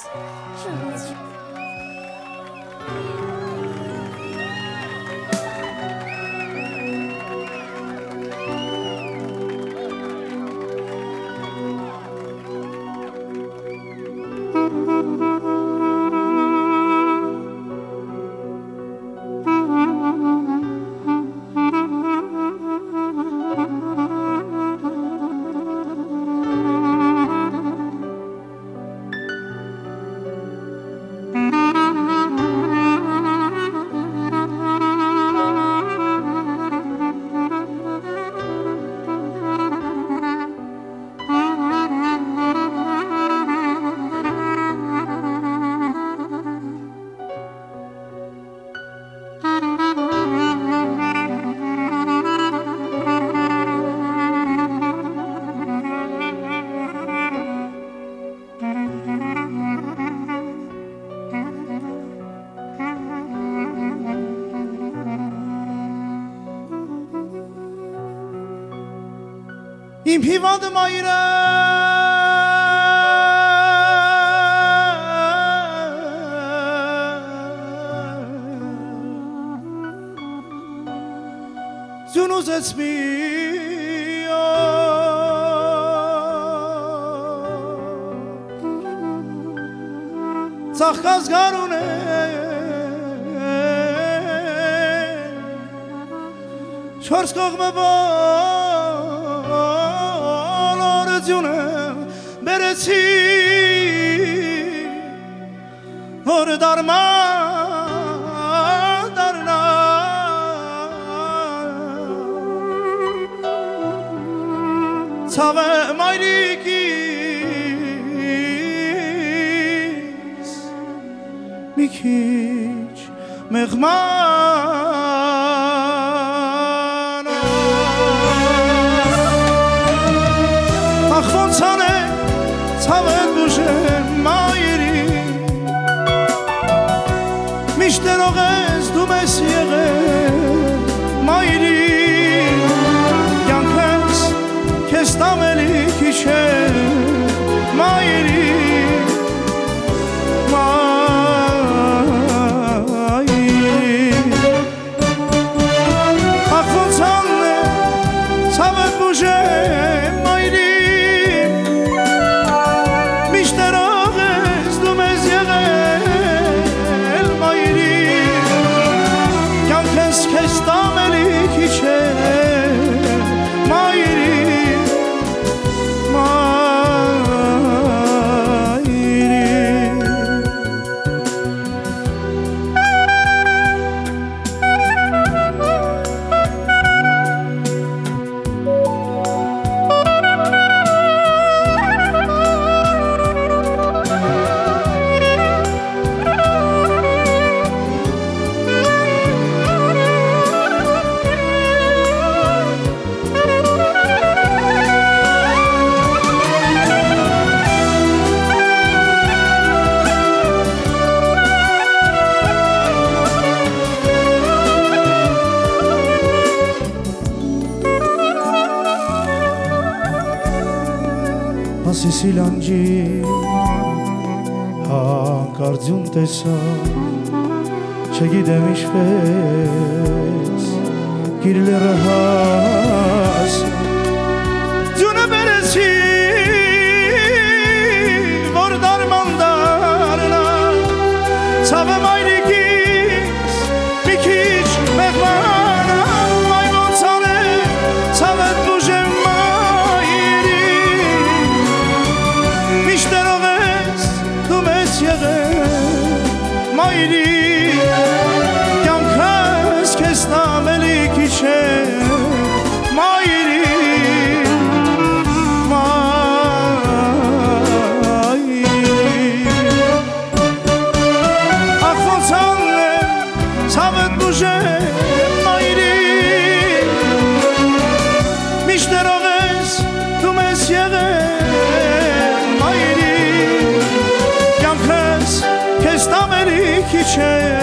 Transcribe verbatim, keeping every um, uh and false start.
是如此。 این پیوند مایره زونوز اسمی سخکازگارونه چرس کغمه با برسی اور در من در نه سوه مایریکیس میکیچ مغمان اخوان سانه سوه بوشه مایری میشتراغز دو مسیقه مایری یانکس کستاملی کیشه مایری مایری اخوان سانه سوه بوشه مایری Սիսիլանջի հանկարձյուն տեսա չգիտեմ ինչպես գիրլերը հաս ձյունը բերեցի որ դարման դարնա ցավը մայրիկիս մի քիչ մեղմանա այ ոնց անեմ ցավը բուժեմ Մայրի կյանքս քեզ նամելի քիչ է Մայրի Մայրի Ախ ոնց անեմ ցավդ բուժեմ Մայրի միշտերով ես դու մեզ եղել Մայրի Քեզ տամերի քիչ է